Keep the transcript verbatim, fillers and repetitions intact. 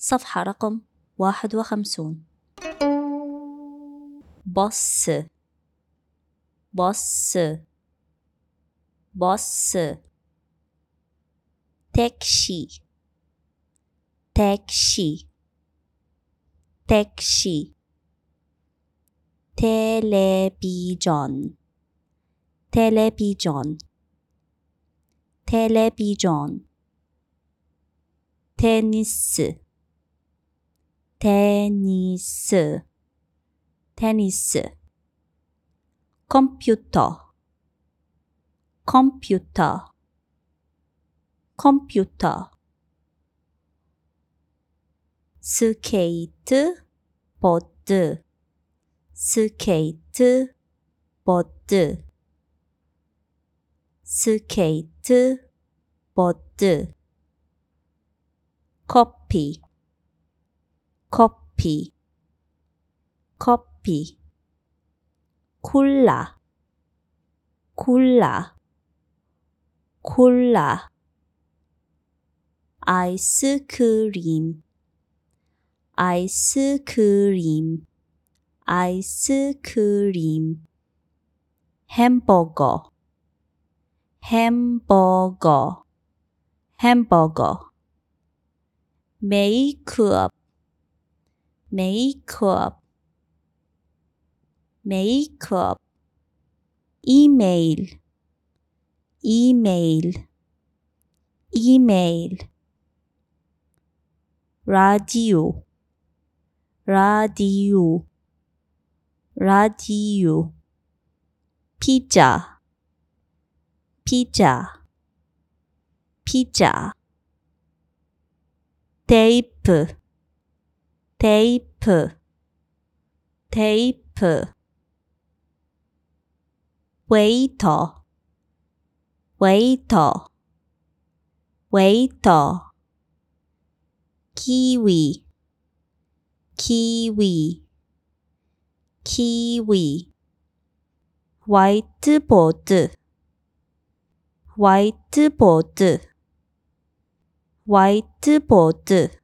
صفحة رقم واحد وخمسون. بص بص بص. تاكسي تاكسي تاكسي. تلفزيون تلفزيون تلفزيون. تنس تنس تنس. كمبيوتر كمبيوتر كمبيوتر. سكيت بورد سكيت بورد سكيت بورد. كوبي كوبي كوبي. 콜라 콜라 콜라. 아이스크림 아이스크림 아이스크림. 햄버거 햄버거 햄버거. 메이크업 메이크업 메이크업. 이메일 이메일 이메일. 라디오 라디오 라디오. 피자 피자 피자. 테이프 테이프 테이프. 웨이터 웨이터 웨이터. 키위 키위 키위. 화이트보드 화이트보드 화이트보드.